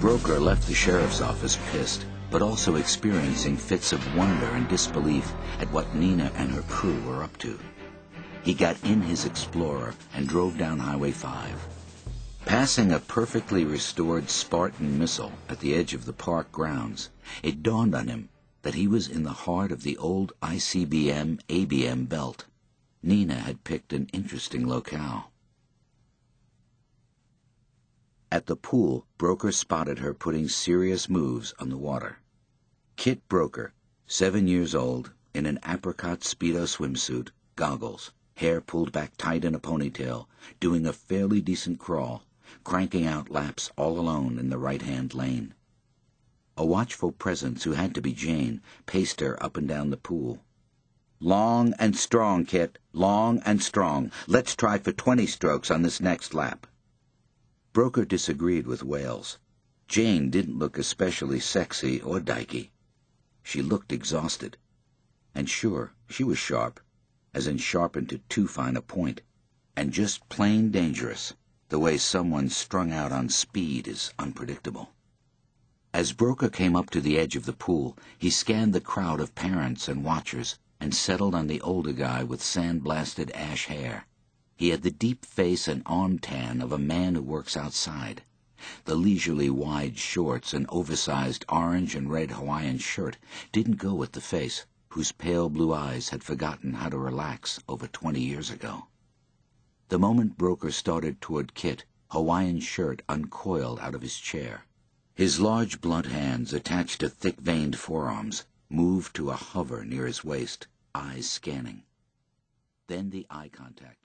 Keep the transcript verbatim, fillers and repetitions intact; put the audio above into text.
Broker left the sheriff's office pissed, but also experiencing fits of wonder and disbelief at what Nina and her crew were up to. He got in his Explorer and drove down Highway five. Passing a perfectly restored Spartan missile at the edge of the park grounds, it dawned on him that he was in the heart of the old I C B M A B M belt. Nina had picked an interesting locale. At the pool, Broker spotted her putting serious moves on the water. Kit Broker, seven years old, in an apricot Speedo swimsuit, goggles, hair pulled back tight in a ponytail, doing a fairly decent crawl, cranking out laps all alone in the right-hand lane. A watchful presence who had to be Jane paced her up and down the pool. "Long and strong, Kit, long and strong. Let's try for twenty strokes on this next lap." Broker disagreed with Wales. Jane didn't look especially sexy or dykey. She looked exhausted. And sure, she was sharp, as in sharpened to too fine a point, and just plain dangerous, the way someone strung out on speed is unpredictable. As Broker came up to the edge of the pool, he scanned the crowd of parents and watchers and settled on the older guy with sand-blasted ash hair. He had the deep face and arm tan of a man who works outside. The leisurely wide shorts and oversized orange and red Hawaiian shirt didn't go with the face, whose pale blue eyes had forgotten how to relax over twenty years ago. The moment Broker started toward Kit, Hawaiian shirt uncoiled out of his chair. His large blunt hands, attached to thick-veined forearms, moved to a hover near his waist, eyes scanning. Then the eye contact.